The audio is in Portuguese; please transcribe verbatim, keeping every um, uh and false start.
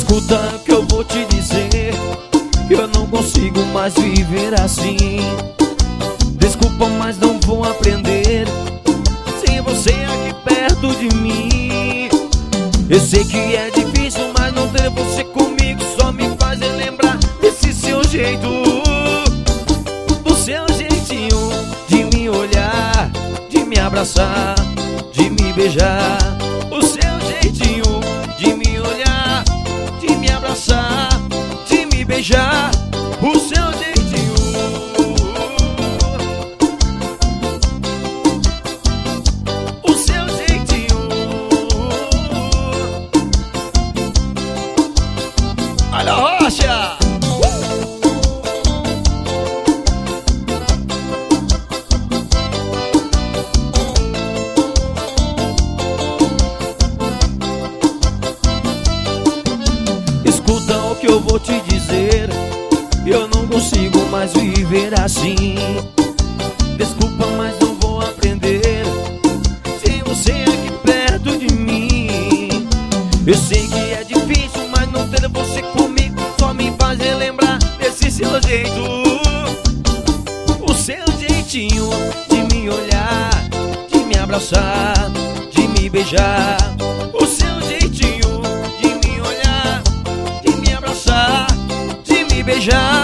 Escuta o que eu vou te dizer, eu não consigo mais viver assim. Desculpa, mas não vou aprender sem você aqui perto de mim. Eu sei que é difícil, mas não ter você comigo só me faz lembrar desse seu jeito, do seu jeitinho de me olhar, de me abraçar, de me beijar. O seu jeitinho de me olhar, de me abraçar, de me beijar. O seu jeitinho, o seu jeitinho. Olha a rocha! Escuta o que eu vou te dizer, eu não consigo mais viver assim. Desculpa, mas não vou aprender sem você aqui perto de mim. Eu sei que é difícil, mas não ter você comigo só me faz relembrar desse seu jeito, o seu jeitinho de me olhar, de me abraçar, de me beijar. O seu jeitinho de me olhar, de me abraçar, de me beijar.